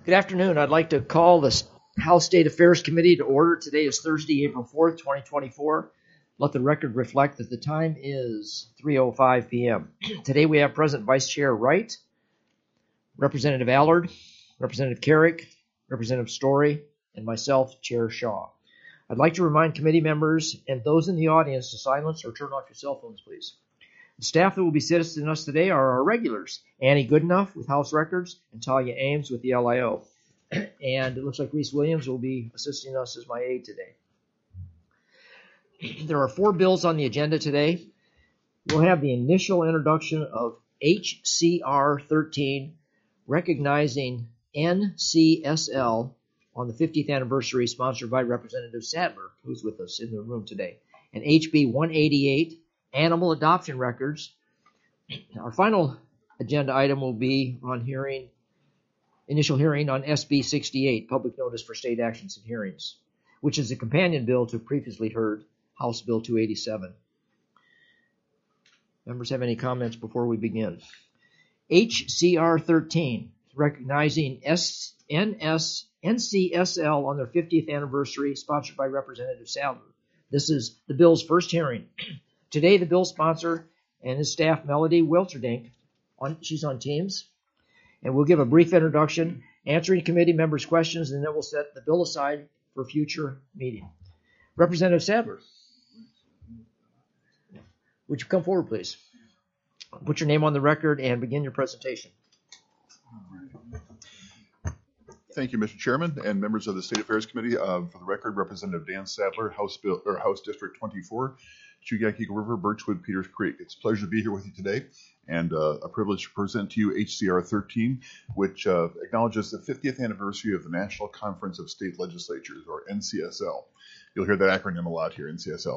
Good afternoon. I'd like to call the House State Affairs Committee to order. Today is Thursday, April 4th, 2024. Let the record reflect that the time is 3:05 p.m. Today we have President Vice Chair Wright, Representative Allard, Representative Carrick, Representative Story, and myself, Chair Shaw. I'd like to remind committee members and those in the audience to silence or turn off your cell phones, please. The staff that will be assisting us today are our regulars, Annie Goodenough with House Records and Talia Ames with the LIO. And it looks like Reese Williams will be assisting us as my aide today. There are 4 bills on the agenda today. We'll have the initial introduction of HCR 13, recognizing NCSL on the 50th anniversary, sponsored by Representative Sadler, who's with us in the room today, and HB 188, animal adoption records. Our final agenda item will be on initial hearing on SB 68, public notice for state actions and hearings, which is a companion bill to previously heard House Bill 287. Members have any comments before we begin? HCR 13, recognizing NCSL on their 50th anniversary, sponsored by Representative Sadler. This is the bill's first hearing. Today, the bill sponsor and his staff, Melody Wilterdink, she's on Teams, and we'll give a brief introduction, answering committee members' questions, and then we'll set the bill aside for a future meeting. Representative Sadler, would you come forward, please? Put your name on the record and begin your presentation. Thank you, Mr. Chairman and members of the State Affairs Committee. For the record, Representative Dan Sadler, House District 24, Chugach River, Birchwood, Peters Creek. It's a pleasure to be here with you today, and a privilege to present to you HCR 13, which acknowledges the 50th anniversary of the National Conference of State Legislatures, or NCSL. You'll hear that acronym a lot here, NCSL.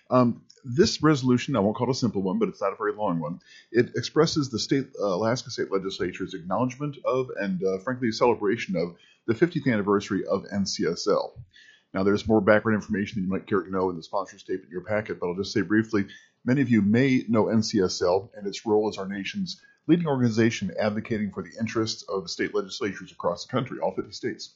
This resolution, I won't call it a simple one, but it's not a very long one. It expresses the Alaska State Legislature's acknowledgement of and, frankly, celebration of the 50th anniversary of NCSL. Now, there's more background information than you might care to know in the sponsor statement in your packet, but I'll just say briefly, many of you may know NCSL and its role as our nation's leading organization advocating for the interests of state legislatures across the country, all 50 states.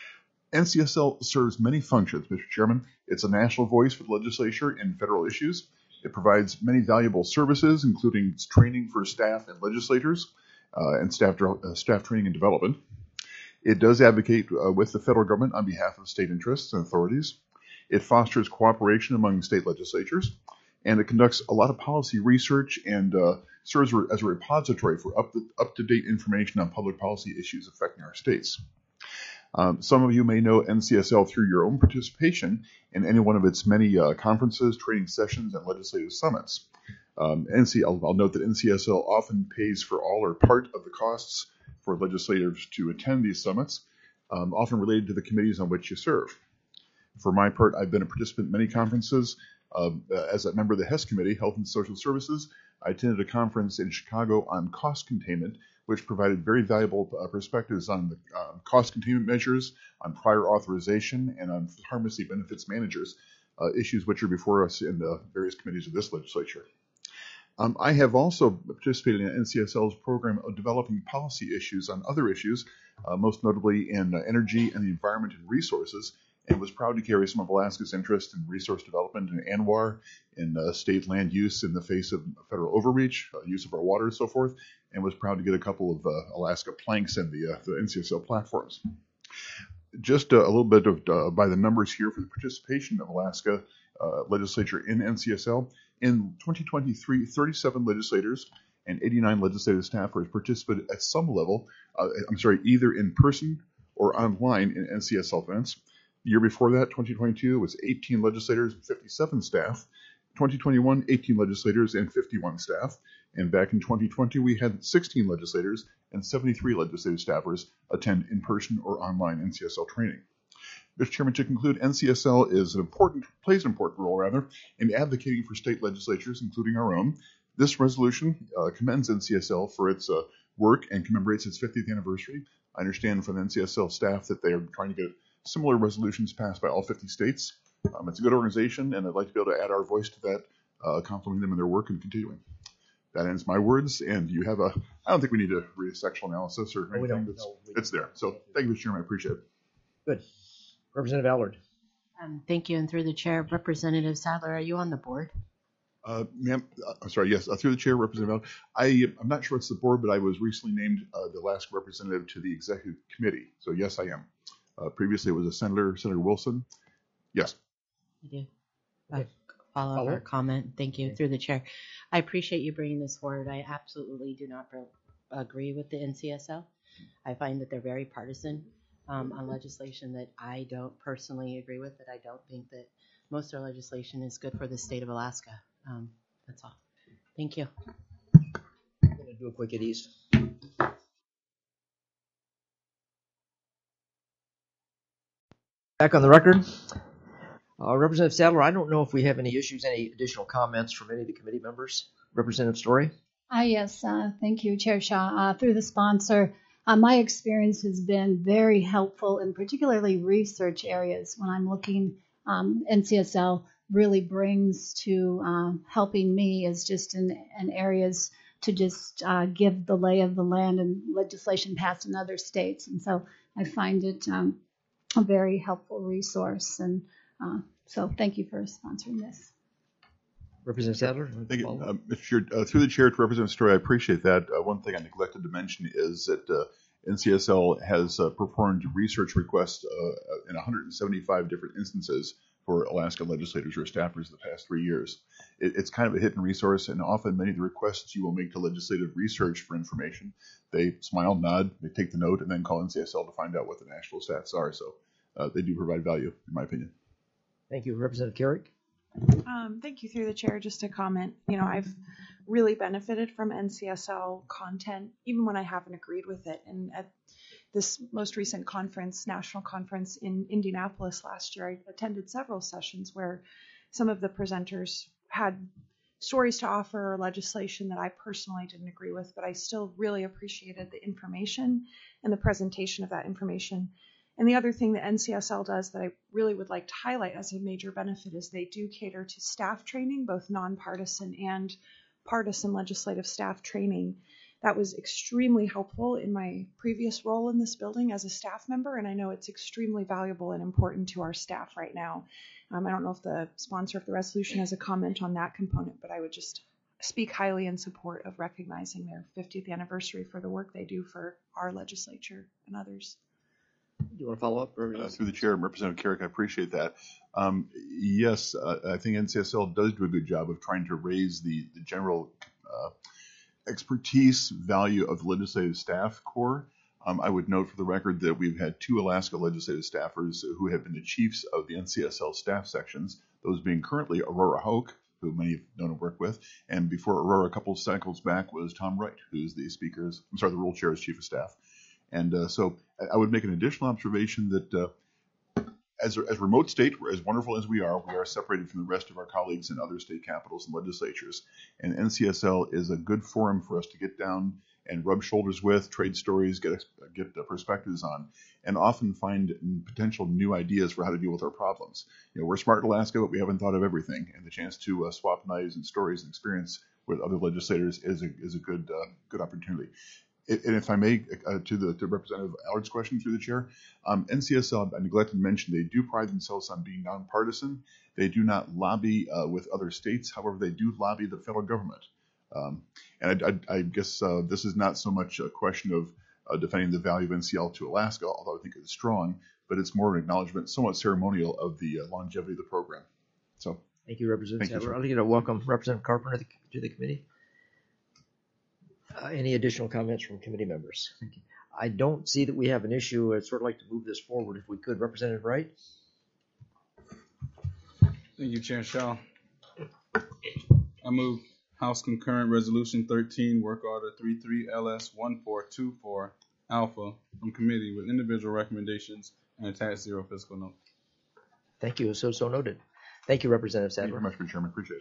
NCSL serves many functions, Mr. Chairman. It's a national voice for the legislature in federal issues. It provides many valuable services, including training for staff and legislators, and staff training and development. It does advocate with the federal government on behalf of state interests and authorities. It fosters cooperation among state legislatures, and it conducts a lot of policy research and serves as a repository for up-to-date information on public policy issues affecting our states. Some of you may know NCSL through your own participation in any one of its many conferences, training sessions, and legislative summits. I'll note that NCSL often pays for all or part of the costs for legislators to attend these summits, often related to the committees on which you serve. For my part, I've been a participant in many conferences. As a member of the HES Committee, Health and Social Services, I attended a conference in Chicago on cost containment, which provided very valuable perspectives on the cost containment measures, on prior authorization, and on pharmacy benefits managers, issues which are before us in the various committees of this legislature. I have also participated in NCSL's program of developing policy issues on other issues, most notably in energy and the environment and resources, and was proud to carry some of Alaska's interest in resource development in ANWR, in state land use in the face of federal overreach, use of our water and so forth, and was proud to get a couple of Alaska planks in the NCSL platforms. Just a little bit of by the numbers here for the participation of Alaska legislature in NCSL. In 2023, 37 legislators and 89 legislative staffers participated at some level, either in person or online in NCSL events. The year before that, 2022, was 18 legislators and 57 staff. 2021, 18 legislators and 51 staff. And back in 2020, we had 16 legislators and 73 legislative staffers attend in-person or online NCSL training. Mr. Chairman, to conclude, NCSL plays an important role in advocating for state legislatures, including our own. This resolution commends NCSL for its work and commemorates its 50th anniversary. I understand from the NCSL staff that they are trying to get similar resolutions passed by all 50 states. It's a good organization, and I'd like to be able to add our voice to that, complimenting them in their work and continuing. that ends my words. And you have I don't think we need to read a sectional analysis or anything. We don't. No, It's there. So thank you, Mr. Chairman. I appreciate it. Good. Representative Allard. Thank you, and through the chair, Representative Sadler, are you on the board? Ma'am, I'm sorry. Yes, through the chair, Representative Allard. I'm not sure it's the board, but I was recently named the last representative to the executive committee. So yes, I am. Previously, it was Senator Wilson. Yes. I do. Follow-up or comment. Thank you. Through the chair. I appreciate you bringing this forward. I absolutely do not agree with the NCSL. I find that they're very partisan on legislation that I don't personally agree with, that I don't think that most of our legislation is good for the state of Alaska. That's all. Thank you. I'm going to do a quick at ease. Back on the record. Representative Sadler, I don't know if we have any issues, any additional comments from any of the committee members. Representative Story? Yes, thank you, Chair Shaw. Through the sponsor, my experience has been very helpful in particularly research areas when I'm looking. NCSL really brings to helping me is just in areas to just give the lay of the land and legislation passed in other states. And so I find it a very helpful resource. And so thank you for sponsoring this. Representative Sadler? Thank you. Mr. Chair, through the chair to Representative Story, I appreciate that. One thing I neglected to mention is that NCSL has performed research requests in 175 different instances for Alaska legislators or staffers the past 3 years. It's kind of a hidden resource, and often many of the requests you will make to legislative research for information, they smile, nod, they take the note, and then call NCSL to find out what the national stats are. So they do provide value, in my opinion. Thank you. Representative Carrick? Thank you, through the chair. Just to comment, I've really benefited from NCSL content, even when I haven't agreed with it. And at this most recent conference, national conference in Indianapolis last year, I attended several sessions where some of the presenters had stories to offer or legislation that I personally didn't agree with, but I still really appreciated the information and the presentation of that information. And the other thing that NCSL does that I really would like to highlight as a major benefit is they do cater to staff training, both nonpartisan and partisan legislative staff training. That was extremely helpful in my previous role in this building as a staff member, and I know it's extremely valuable and important to our staff right now. I don't know if the sponsor of the resolution has a comment on that component, but I would just speak highly in support of recognizing their 50th anniversary for the work they do for our legislature and others. Do you want to follow up? Through the chair, Representative Carrick, I appreciate that. Yes, I think NCSL does do a good job of trying to raise the general expertise value of the legislative staff corps. I would note for the record that we've had 2 Alaska legislative staffers who have been the chiefs of the NCSL staff sections, those being currently Aurora Hoke, who many have known and worked with, and before Aurora, a couple of cycles back, was Tom Wright, who's the rule chair's chief of staff. And so I would make an additional observation that as a remote state, as wonderful as we are separated from the rest of our colleagues in other state capitals and legislatures. And NCSL is a good forum for us to get down and rub shoulders with, trade stories, get perspectives on, and often find potential new ideas for how to deal with our problems. We're smart in Alaska, but we haven't thought of everything. And the chance to swap knives and stories and experience with other legislators is a good opportunity. And if I may, to Representative Allard's question through the chair, NCSL, I neglected to mention, they do pride themselves on being nonpartisan. They do not lobby with other states. However, they do lobby the federal government. And I guess this is not so much a question of defending the value of NCL to Alaska, although I think it's strong, but it's more an acknowledgement, somewhat ceremonial, of the longevity of the program. So, thank you, Representative Sadler. I'd like to welcome Representative Carpenter to the committee. Any additional comments from committee members? I don't see that we have an issue. I'd sort of like to move this forward if we could. Representative Wright? Thank you, Chair Shaw. I move House Concurrent Resolution 13, Work Order 33LS1424 Alpha from committee with individual recommendations and attached 0 fiscal note. Thank you. So noted. Thank you, Representative Sadler. Thank you very much, Mr. Chairman. Appreciate it.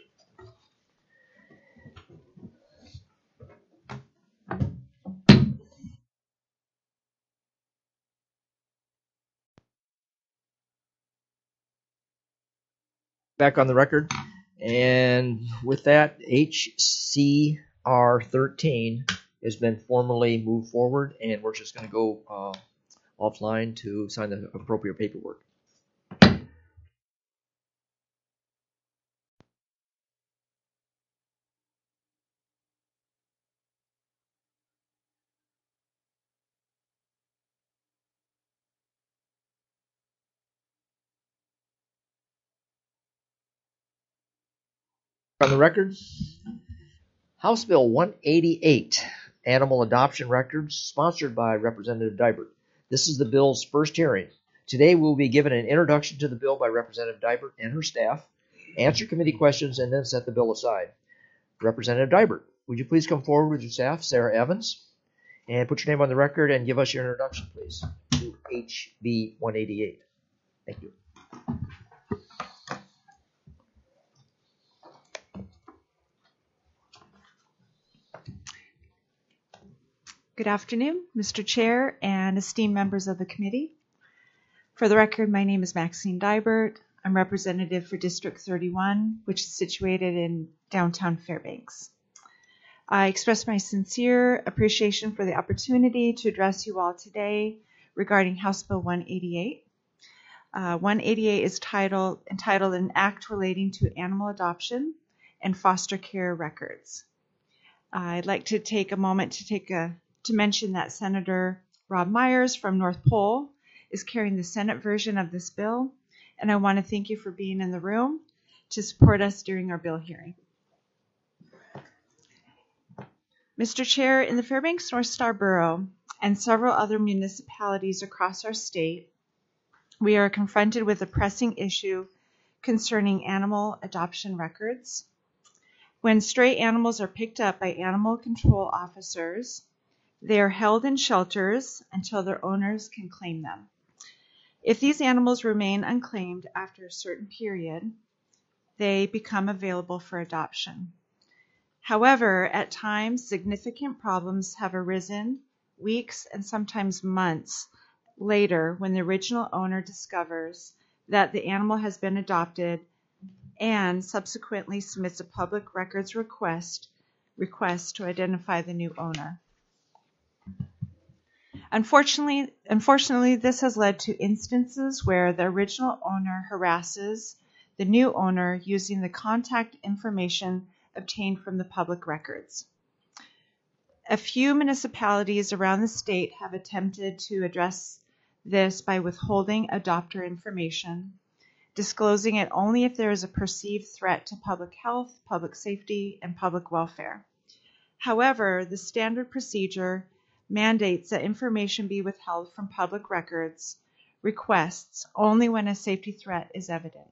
Back on the record. And with that, HC R13 has been formally moved forward, and we're just going to go offline to sign the appropriate paperwork. On the record, House Bill 188, Animal Adoption Records, sponsored by Representative Dibert. This is the bill's first hearing. Today we will be given an introduction to the bill by Representative Dibert and her staff, answer committee questions, and then set the bill aside. Representative Dibert, would you please come forward with your staff, Sarah Evans, and put your name on the record and give us your introduction, please, to HB 188. Thank you. Good afternoon, Mr. Chair and esteemed members of the committee. For the record, my name is Maxine Dibert. I'm representative for District 31, which is situated in downtown Fairbanks. I express my sincere appreciation for the opportunity to address you all today regarding House Bill 188. 188 is entitled An Act Relating to Animal Adoption and Foster Care Records. I'd like to take a moment to mention that Senator Rob Myers from North Pole is carrying the Senate version of this bill, and I want to thank you for being in the room to support us during our bill hearing. Mr. Chair, in the Fairbanks North Star Borough and several other municipalities across our state, we are confronted with a pressing issue concerning animal adoption records. When stray animals are picked up by animal control officers, they are held in shelters until their owners can claim them. If these animals remain unclaimed after a certain period, they become available for adoption. However, at times, significant problems have arisen weeks and sometimes months later when the original owner discovers that the animal has been adopted and subsequently submits a public records request to identify the new owner. Unfortunately, this has led to instances where the original owner harasses the new owner using the contact information obtained from the public records. A few municipalities around the state have attempted to address this by withholding adopter information, disclosing it only if there is a perceived threat to public health, public safety, and public welfare. However, the standard procedure mandates that information be withheld from public records requests only when a safety threat is evident.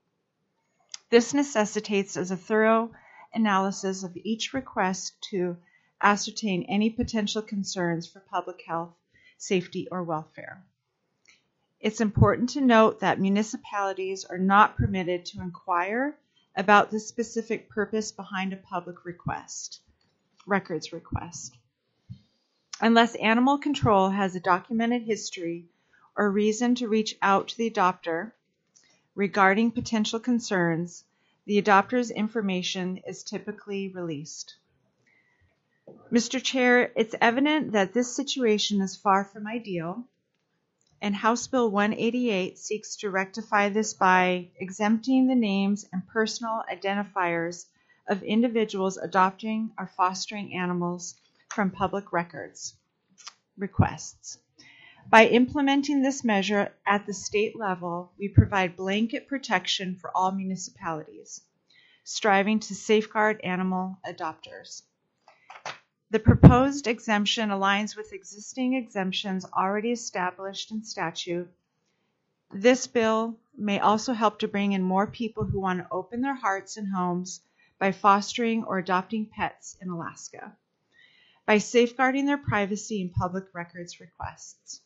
This necessitates a thorough analysis of each request to ascertain any potential concerns for public health, safety, or welfare. It's important to note that municipalities are not permitted to inquire about the specific purpose behind a public records request. Unless animal control has a documented history or reason to reach out to the adopter regarding potential concerns, the adopter's information is typically released. Mr. Chair, it's evident that this situation is far from ideal, and House Bill 188 seeks to rectify this by exempting the names and personal identifiers of individuals adopting or fostering animals from public records requests. By implementing this measure at the state level, we provide blanket protection for all municipalities, striving to safeguard animal adopters. The proposed exemption aligns with existing exemptions already established in statute. This bill may also help to bring in more people who want to open their hearts and homes by fostering or adopting pets in Alaska, by safeguarding their privacy in public records requests.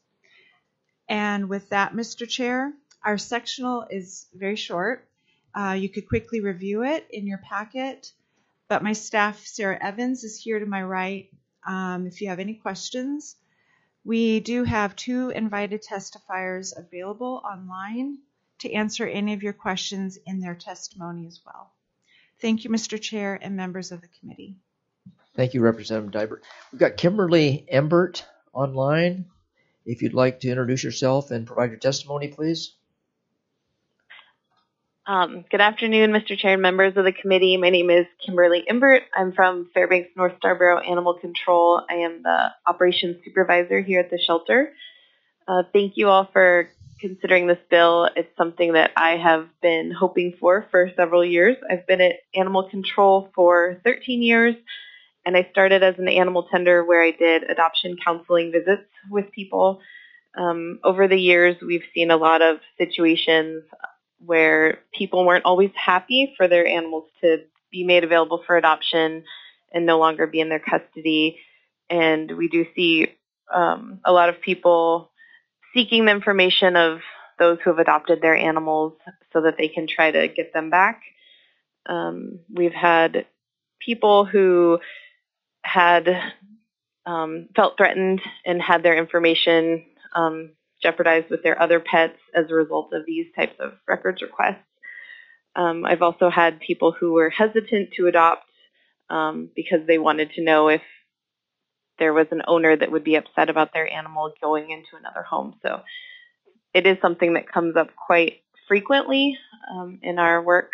And with that, Mr. Chair, our sectional is very short. You could quickly review it in your packet, but my staff, Sarah Evans, is here to my right if you have any questions. We do have 2 invited testifiers available online to answer any of your questions in their testimony as well. Thank you, Mr. Chair and members of the committee. Thank you, Representative Dybert. We've got Kimberly Embert online. If you'd like to introduce yourself and provide your testimony, please. Good afternoon, Mr. Chair and members of the committee. My name is Kimberly Imbert. I'm from Fairbanks North Starborough Animal Control. I am the operations supervisor here at the shelter. Thank you all for considering this bill. It's something that I have been hoping for several years. I've been at Animal Control for 13 years, and I started as an animal tender where I did adoption counseling visits with people. Over the years, we've seen a lot of situations where people weren't always happy for their animals to be made available for adoption and no longer be in their custody. And we do see a lot of people seeking the information of those who have adopted their animals so that they can try to get them back. We've had people who had felt threatened and had their information jeopardized with their other pets as a result of these types of records requests. I've also had people who were hesitant to adopt because they wanted to know if there was an owner that would be upset about their animal going into another home. So it is something that comes up quite frequently in our work.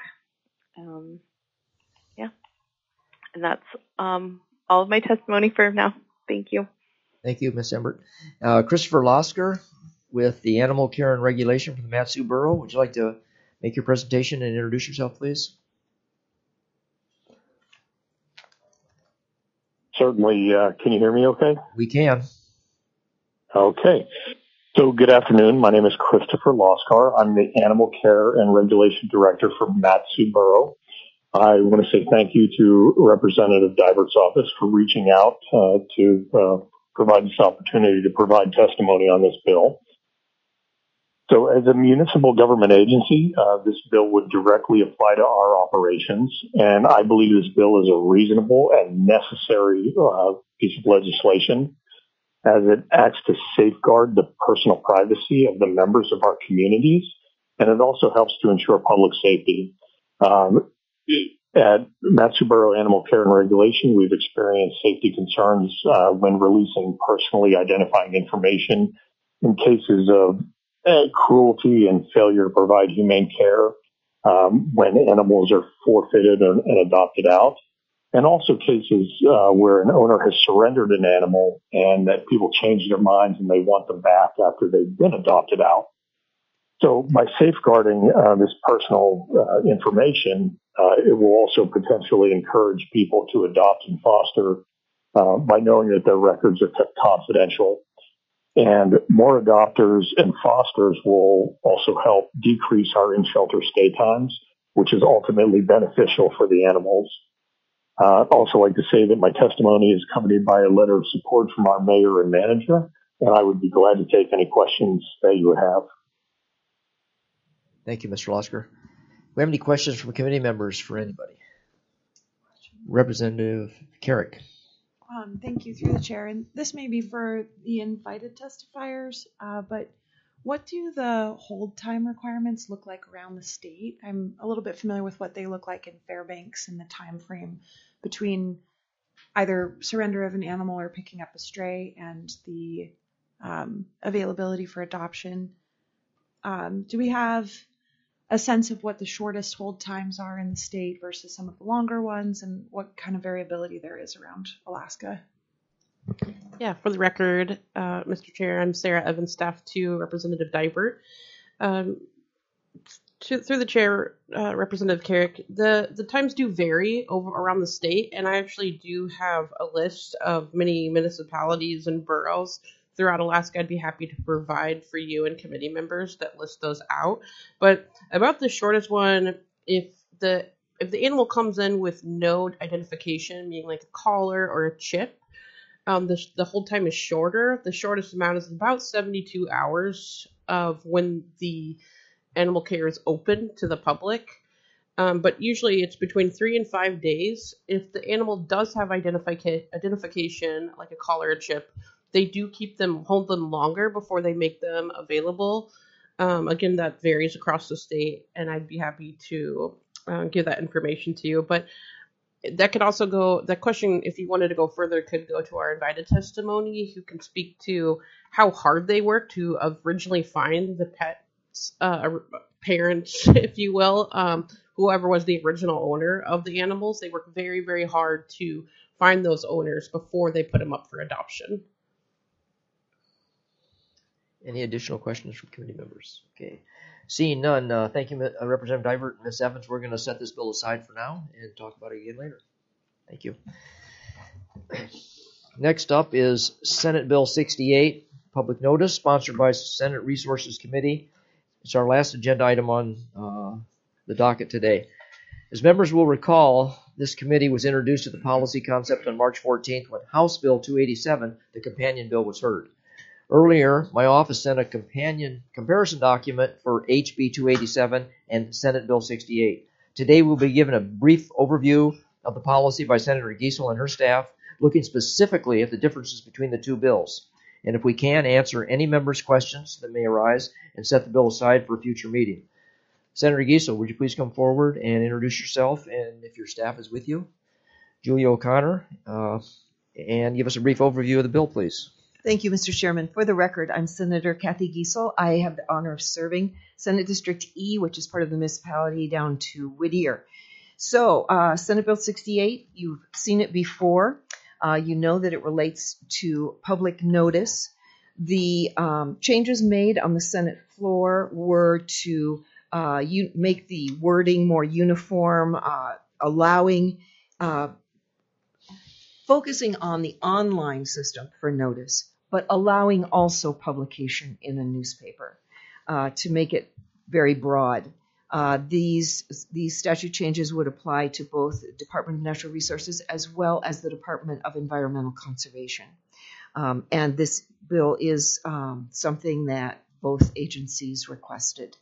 Yeah, and that's all of my testimony for now. Thank you. Thank you, Ms. Embert. Christopher Losker with the Animal Care and Regulation from the Mat-Su Borough. Would you like to make your presentation and introduce yourself, please? Certainly. Can you hear me okay? We can. Okay. So good afternoon. My name is Christopher Loskar. I'm the Animal Care and Regulation Director for Mat-Su Borough. I want to say thank you to Representative Dybert's office for reaching out to provide this opportunity to provide testimony on this bill. So as a municipal government agency, this bill would directly apply to our operations, and I believe this bill is a reasonable and necessary piece of legislation as it acts to safeguard the personal privacy of the members of our communities, and it also helps to ensure public safety. At Mat-Su Borough Animal Care and Regulation, we've experienced safety concerns when releasing personally identifying information in cases of cruelty and failure to provide humane care when animals are forfeited and adopted out, and also cases where an owner has surrendered an animal and that people change their minds and they want them back after they've been adopted out. So by safeguarding this personal information, it will also potentially encourage people to adopt and foster by knowing that their records are kept confidential. And more adopters and fosters will also help decrease our in-shelter stay times, which is ultimately beneficial for the animals. I'd also like to say that my testimony is accompanied by a letter of support from our mayor and manager, and I would be glad to take any questions that you would have. Thank you, Mr. Losker. Do we have any questions from committee members for anybody? Representative Carrick. Thank you through the chair. And this may be for the invited testifiers, but what do the hold time requirements look like around the state? I'm a little bit familiar with what they look like in Fairbanks and the time frame between either surrender of an animal or picking up a stray and the availability for adoption. Do we have a sense of what the shortest hold times are in the state versus some of the longer ones, and what kind of variability there is around Alaska? Yeah, for the record, Mr. Chair, I'm Sarah Evans, staff to Representative Dybert. Through the chair, Representative Carrick, the times do vary around the state, and I actually do have a list of many municipalities and boroughs throughout Alaska. I'd be happy to provide for you and committee members that list those out. But about the shortest one, if the animal comes in with no identification, meaning like a collar or a chip, the hold time is shorter. The shortest amount is about 72 hours of when the animal care is open to the public. But usually it's between 3 and 5 days. If the animal does have identification, like a collar or chip, they do hold them longer before they make them available. Again, that varies across the state, and I'd be happy to give that information to you. But that could also go, that question, if you wanted to go further, could go to our invited testimony, who can speak to how hard they worked to originally find the pet's parents, if you will, whoever was the original owner of the animals. They worked very, very hard to find those owners before they put them up for adoption. Any additional questions from committee members? Okay. Seeing none, thank you, Representative Divert and Ms. Evans. We're going to set this bill aside for now and talk about it again later. Thank you. Next up is Senate Bill 68, public notice, sponsored by Senate Resources Committee. It's our last agenda item on the docket today. As members will recall, this committee was introduced to the policy concept on March 14th when House Bill 287, the companion bill, was heard. Earlier, my office sent a comparison document for HB 287 and Senate Bill 68. Today, we'll be given a brief overview of the policy by Senator Giesel and her staff, looking specifically at the differences between the two bills. And if we can, answer any members' questions that may arise and set the bill aside for a future meeting. Senator Giesel, would you please come forward and introduce yourself, and if your staff is with you, Julia O'Connor, and give us a brief overview of the bill, please. Thank you, Mr. Chairman. For the record, I'm Senator Kathy Giesel. I have the honor of serving Senate District E, which is part of the municipality down to Whittier. So, Senate Bill 68, you've seen it before. You know that it relates to public notice. The changes made on the Senate floor were to make the wording more uniform, allowing focusing on the online system for notice, but allowing also publication in a newspaper to make it very broad. These statute changes would apply to both the Department of Natural Resources as well as the Department of Environmental Conservation. And this bill is something that both agencies requested.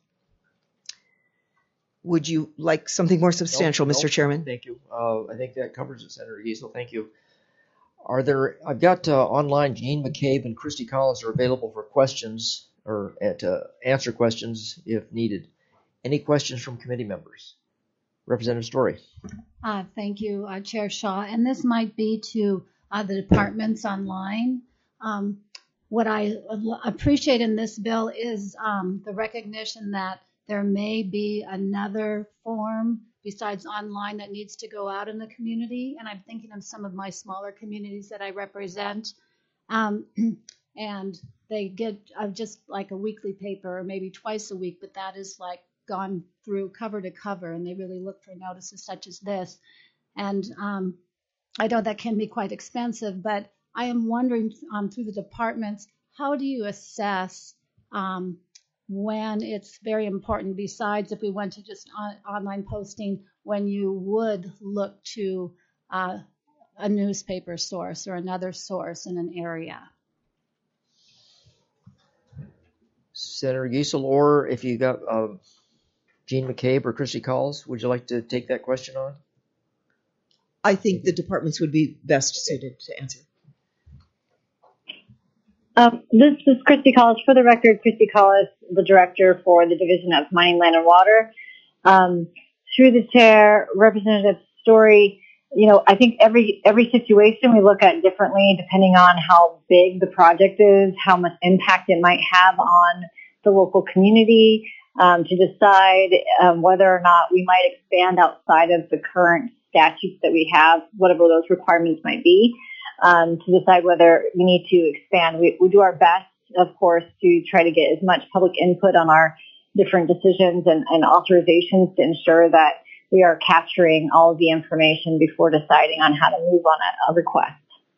Would you like something more substantial, Mr. Chairman? Thank you. I think that covers it, Senator Giesel. Thank you. I've got online, Jean McCabe and Christy Collins are available for questions or to answer questions if needed. Any questions from committee members? Representative Story. Thank you, Chair Shaw. And this might be to the departments online. What I appreciate in this bill is the recognition that there may be another form besides online that needs to go out in the community. And I'm thinking of some of my smaller communities that I represent. And they get just like a weekly paper or maybe twice a week, but that is like gone through cover to cover, and they really look for notices such as this. And I know that can be quite expensive, but I am wondering through the departments, how do you assess when it's very important, besides if we went to just online posting, when you would look to a newspaper source or another source in an area? Senator Giesel, or if you got Jean McCabe or Christy Collins, would you like to take that question on? I think the departments would be best suited to answer. This is Christy Collins. For the record, Christy Collins, the director for the Division of Mining, Land, and Water. Through the chair, Representative Story, I think every situation we look at differently depending on how big the project is, how much impact it might have on the local community, to decide whether or not we might expand outside of the current statutes that we have, whatever those requirements might be, to decide whether we need to expand. We do our best, of course, to try to get as much public input on our different decisions and authorizations to ensure that we are capturing all of the information before deciding on how to move on a request.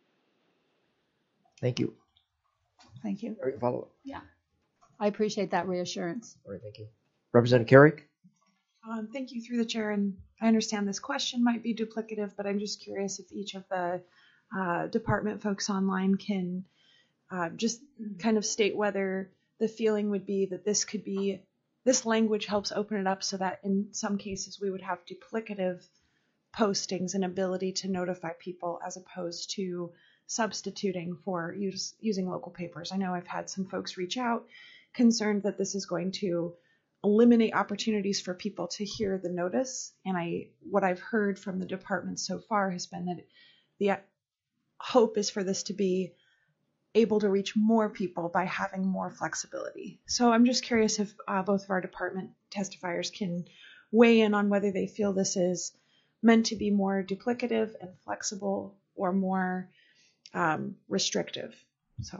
Thank you. Thank you. All right, follow up. Yeah, I appreciate that reassurance. All right, thank you. Representative Carrick. Thank you through the chair, and I understand this question might be duplicative, but I'm just curious if each of the department folks online can just kind of state whether the feeling would be that this language helps open it up so that in some cases we would have duplicative postings and ability to notify people as opposed to substituting for using local papers. I know I've had some folks reach out concerned that this is going to eliminate opportunities for people to hear the notice. And what I've heard from the department so far has been that the hope is for this to be able to reach more people by having more flexibility. So I'm just curious if both of our department testifiers can weigh in on whether they feel this is meant to be more duplicative and flexible or more restrictive. So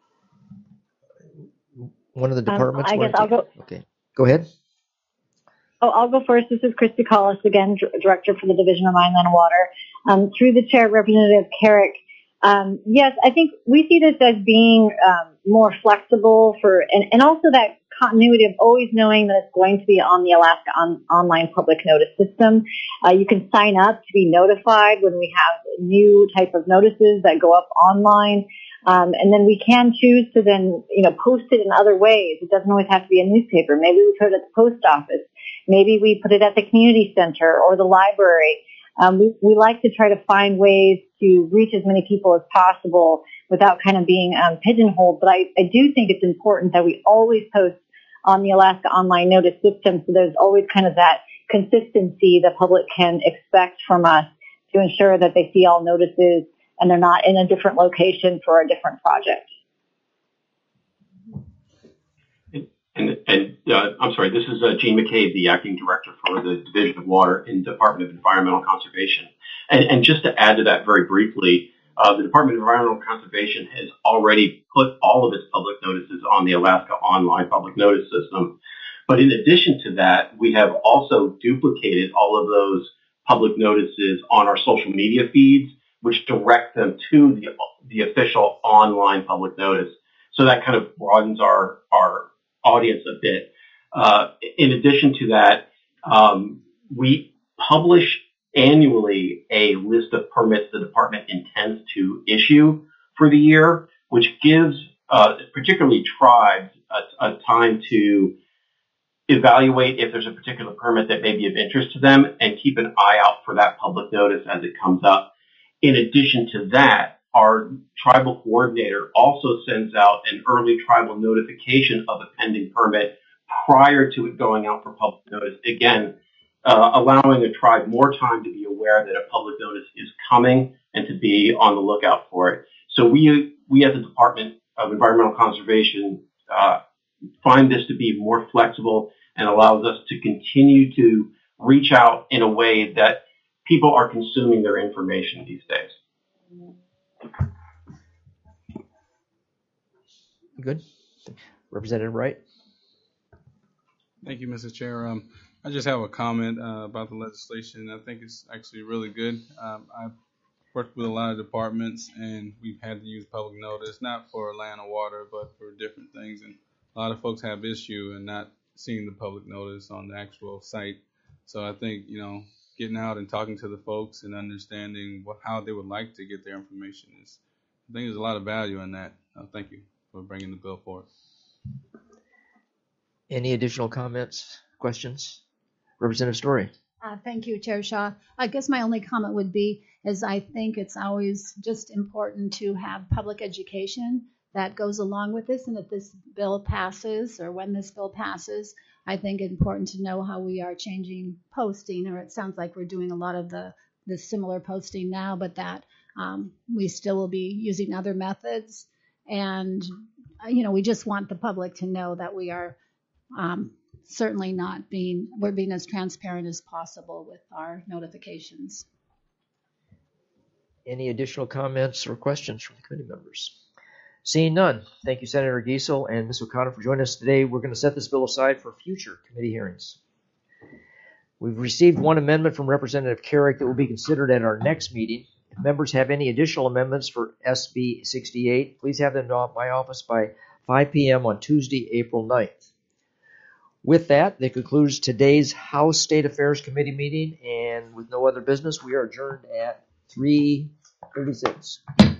One of the departments. I guess I'll go. Okay, go ahead. Oh, I'll go first. This is Christy Collis, again, Director for the Division of Mine, Land, and Water. Through the Chair, Representative Carrick. Yes, I think we see this as being more flexible and also that continuity of always knowing that it's going to be on the Alaska online public notice system. You can sign up to be notified when we have new type of notices that go up online. And then we can choose to then, post it in other ways. It doesn't always have to be a newspaper. Maybe we put it at the post office. Maybe we put it at the community center or the library. We like to try to find ways to reach as many people as possible without kind of being pigeonholed. But I do think it's important that we always post on the Alaska Online Notice System, so there's always kind of that consistency the public can expect from us to ensure that they see all notices and they're not in a different location for a different project. I'm sorry, this is Gene McCabe, the Acting Director for the Division of Water in the Department of Environmental Conservation. And just to add to that very briefly, the Department of Environmental Conservation has already put all of its public notices on the Alaska Online Public Notice System. But in addition to that, we have also duplicated all of those public notices on our social media feeds, which direct them to the official online public notice. So that kind of broadens our audience a bit. In addition to that, we publish annually a list of permits the department intends to issue for the year, which gives particularly tribes a time to evaluate if there's a particular permit that may be of interest to them and keep an eye out for that public notice as it comes up. In addition to that, our tribal coordinator also sends out an early tribal notification of a pending permit prior to it going out for public notice. Again, allowing a tribe more time to be aware that a public notice is coming and to be on the lookout for it. So we as the Department of Environmental Conservation find this to be more flexible and allows us to continue to reach out in a way that people are consuming their information these days. Good. Representative Wright. Thank you, Mr. Chair. I just have a comment about the legislation. I think it's actually really good. I've worked with a lot of departments, and we've had to use public notice, not for land or water, but for different things. And a lot of folks have issue in not seeing the public notice on the actual site. So I think, getting out and talking to the folks and understanding how they would like to get their information I think there's a lot of value in that. Thank you for bringing the bill forward. Any additional comments, questions? Representative Story. Thank you, Chair Shaw. I guess my only comment would be is I think it's always just important to have public education that goes along with this. And if this bill passes or when this bill passes, I think it's important to know how we are changing posting, or it sounds like we're doing a lot of the similar posting now, but that we still will be using other methods. And, we just want the public to know that we are certainly we're being as transparent as possible with our notifications. Any additional comments or questions from the committee members? Seeing none, thank you, Senator Giesel and Ms. O'Connor, for joining us today. We're going to set this bill aside for future committee hearings. We've received one amendment from Representative Carrick that will be considered at our next meeting. If members have any additional amendments for SB 68, please have them to my office by 5 p.m. on Tuesday, April 9th. With that concludes today's House State Affairs Committee meeting, and with no other business, we are adjourned at 3:36.